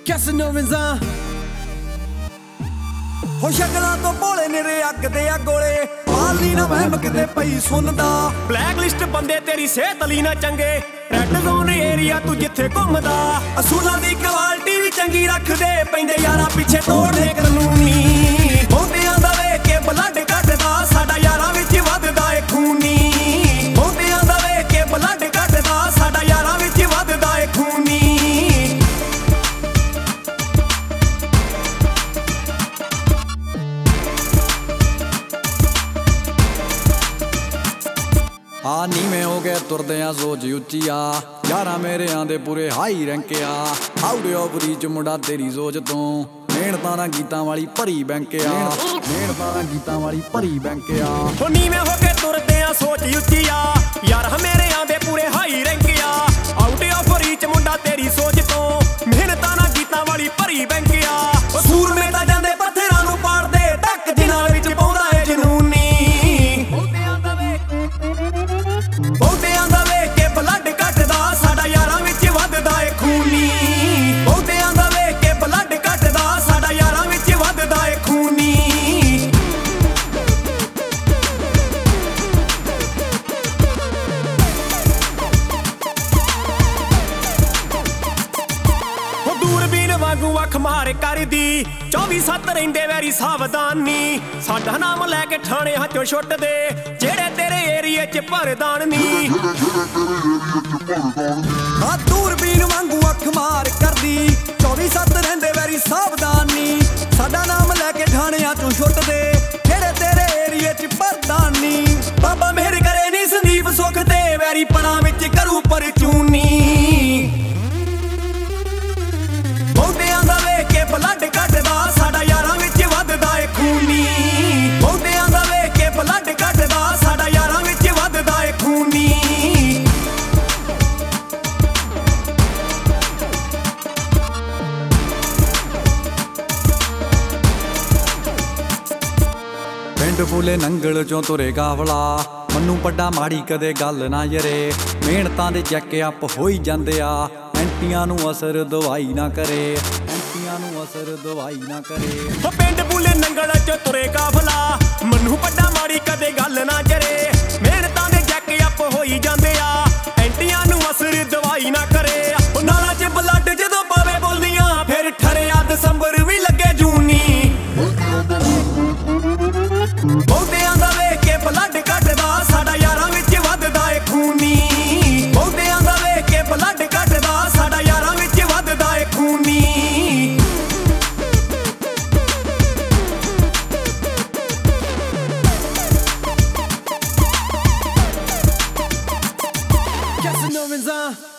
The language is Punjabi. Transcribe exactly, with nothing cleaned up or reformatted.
Casanova ਹੋ ਸ਼ਕਲਾਂ ਤੋਂ ਭੋਲੇ ਨੇਰੇ ਅੱਗ ਦੇ ਆ ਗੋਲੇ ਪਾਲੀ ਨਾ ਵਹਿਮ ਕਿਤੇ ਪਈ ਸੁਣਦਾ ਬਲੈਕ ਲਿਸਟ ਬੰਦੇ ਤੇਰੀ ਸਿਹਤ ਲਈ ਨਾ ਚੰਗੇ ਰੈੱਡ ਜ਼ੋਨ ਏਰੀਆ ਤੂੰ ਜਿੱਥੇ ਘੁੰਮਦਾ ਅਸੂਲਾਂ ਦੀ ਕੁਆਲਿਟੀ ਵੀ ਚੰਗੀ ਰੱਖਦੇ ਪੈਂਦੇ ਯਾਰਾਂ ਪਿੱਛੇ ਤੋੜਦੇ ਕਾਨੂੰਨੀ ਹੁੰਦਿਆਂ ਦਾ ਵੇਖ ਕੇ ਬਲੱਡ ਕੱਢਦਾ ਸਾਡਾ ਯਾਰਾਂ ਵਿੱਚ ਵੱਧਦਾ ਏ ਖੂਨੀ ਹੁੰਦਿਆਂ ਦਾ ਵੇਖ ਕੇ ਬਲੱਡ ਕੱਢਦਾ ਸਾਡਾ ਯਾਰਾਂ ਵਿੱਚ ਵੱਧਦਾ ਏ ਖੂਨੀ ਆ ਨੀਵੇਂ ਹੋ ਗਏ ਤੁਰਦੇ ਆ ਸੋਚ ਉੱਚੀ ਆ ਯਾਰਾਂ ਮੇਰਿਆਂ ਦੇ ਪੂਰੇ ਹਾਈ ਰੈਂਕ ਆ ਆਊਟ ਆਫ ਰੀਚ ਮੁੰਡਾ ਤੇਰੀ ਸੋਚ ਤੋਂ ਮਿਹਨਤਾਂ ਨਾਲ ਗੀਤਾਂ ਵਾਲੀ ਭਰੀ ਬੈਂਕ ਆ ਮਿਹਨਤਾਂ ਨਾਲ ਗੀਤਾਂ ਵਾਲੀ ਭਰੀ ਬੈਂਕ ਆ ਹੋ ਨੀਵੇਂ ਹੋ ਕੇ ਤੁਰਦੇ ਆ ਸੋਚ ਉੱਚੀ ਆ ਯਾਰ ਮੇਰਿਆਂ ਦੇ ਪੂਰੇ ਹਾਈ ਰੈਂਕ ਆ ਆਊਟ ਆਫ ਰੀਚ ਮੁੰਡਾ ਤੇਰੀ ਸੋਚ ਤੋਂ ਮਿਹਨਤਾਂ ਨਾਲ ਗੀਤਾਂ ਵਾਲੀ ਭਰੀ ਬੈਂਕ ਆ ਸੂਰਮੇ ਤਾਂ ਜਾਂਦੇ ਪੱਥਰਾਂ ਨੂੰ ਪਾੜਦੇ ਟੱਕ ਜਿਨ੍ਹਾਂ ਵਿੱਚ ਪਾਉਂਦਾ ਏ ਜਨੂਨੀ ਬਹੁਤਿਆਂ ਦਾ ਵੇਖ ਕੇ ਬਲੱਡ ਕੱਟਦਾ ਸਾਡਾ ਯਾਰਾਂ ਵਿੱਚ ਵੱਧਦਾ ਏ ਖੂਨੀ ਬਹੁਤਿਆਂ ਦਾ ਵੇਖ ਕੇ ਬਲੱਡ ਕੱਟਦਾ ਸਾਡਾ ਯਾਰਾਂ ਵਿੱਚ ਵੱਧਦਾ ਏ ਖੂਨੀ ਹੋ ਦੂਰਬੀਨ ਵਾਂਗੂ ਅੱਖ ਮਾਰ ਕਰਦੀ ਚੌਵੀ ਸੱਤ ਰਹਿੰਦੇ ਵੈਰੀ ਸਾਵਧਾਨੀ ਸਾਡਾ ਨਾਮ ਲੈ ਕੇ ਠਾਣੇ ਹੱਥੋਂ ਛੁੱਟਦੇ ਜਿਹੜੇ ਤੇਰੇ ਏਰੀਏ 'ਚ ਭਰਦਾਨ ਨੀ ਆ ਦੂਰਬੀਨ ਵਾਂਗੂ ਅੱਖ ਮਾਰ ਕਰਦੀ ਚੌਵੀ ਸੱਤ ਰਹਿੰਦੇ ਵੈਰੀ ਸਾਵਧਾਨੀ ਸਾਡਾ ਨਾਮ ਲੈ ਕੇ ਠਾਣਿਆਂ ਚੋਂ ਛੁੱਟਦੇ ਜਿਹੜੇ ਤੇਰੇ ਏਰੀਏ 'ਚ ਭਰਦਾਨੀ ਬਾਬਾ ਮਿਹਰ ਕਰੇ ਨੀ ਸੰਦੀਪ ਸੁੱਖ ਤੇ ਵੈਰੀ ਪਣਾ ਵਿੱਚ ਕਰੂ ਪਰਚੂਨੀ ਬਹੁਤਿਆਂ ਦਾ ਵੇਖ ਕੇ ਬਲੱਡ ਕੱਢਦਾ ਸਾਡਾ ਯਾਰਾਂ ਵਿੱਚ ਵੱਧਦਾ ਏ ਖੂਨੀ ਬਹੁਤਿਆਂ ਦਾ ਵੇਖ ਕੇ ਬਲੱਡ ਕੱਢਦਾ ਸਾਡਾ ਯਾਰਾਂ ਵਿੱਚ ਵੱਧਦਾ ਏ ਖੂਨੀ ਪਿੰਡ ਫੂਲੇ ਨੰਗਲ ਚੋਂ ਤੁਰੇ ਕਾਫਲਾ ਮੰਨੂ ਪੱਡਾ ਮਾੜੀ ਕਦੇ ਗੱਲ ਨਾ ਯਰੇ ਮਿਹਨਤਾਂ ਦੇ ਚੈੱਕ ਅਪ ਹੋਈ ਜਾਂਦੇ ਆ ਐਂਟੀਆਂ ਨੂੰ ਅਸਰ ਦਵਾਈ ਨਾ ਕਰੇ ਐਂਟੀਆਂ ਨੂੰ ਅਸਰ ਦਵਾਈ ਨਾ ਕਰੇ ਹੋ ਪਿੰਡ ਬੁੱਲੇ ਨੰਗਲ 'ਚ ਤੁਰੇ ਕਾਫਲਾ ਮੰਨੂ ਪੱਡਾ ਮਾੜੀ ਕਦੇ ਗੱਲ ਨਾ ਜਰੇ ਮਿਹਨਤਾਂ ਦੇ ਜੱਕ ਅੱਪ ਹੋਈ ਜਾਂਦੇ ਆ ਐਂਟੀਆਂ ਨੂੰ ਅਸਰ ਦਵਾਈ ਨਾ ਕਰੇ ਉਹ ਨਾਲਾਂ 'ਚ ਬਲੱਡ ਜਦੋਂ ਪਾਵੇ ਬੋਲਦੀਆਂ ਫਿਰ ਠਰਿਆ ਦਸੰਬਰ ਵੀ ਲੱਗੇ ਜੂਨੀ ਬਹੁਤਿਆਂ ਦਾ ਵੇਖ ਕੇ ਬਲੱਡ ਕੱਢਦਾ ਸਾਡਾ ਯਾਰਾਂ ਵਿੱਚ ਵੱਧਦਾ ਏ ਖੂਨੀ ਬਹੁਤਿਆਂ ਦਾ ਵੇਖ ਕੇ ਬਲੱਡ ਕੱਢਦਾ ਸਾਡਾ ਯਾਰਾਂ ਵਿੱਚ ਵੱਧਦਾ ਏ ਖੂਨੀ Casanova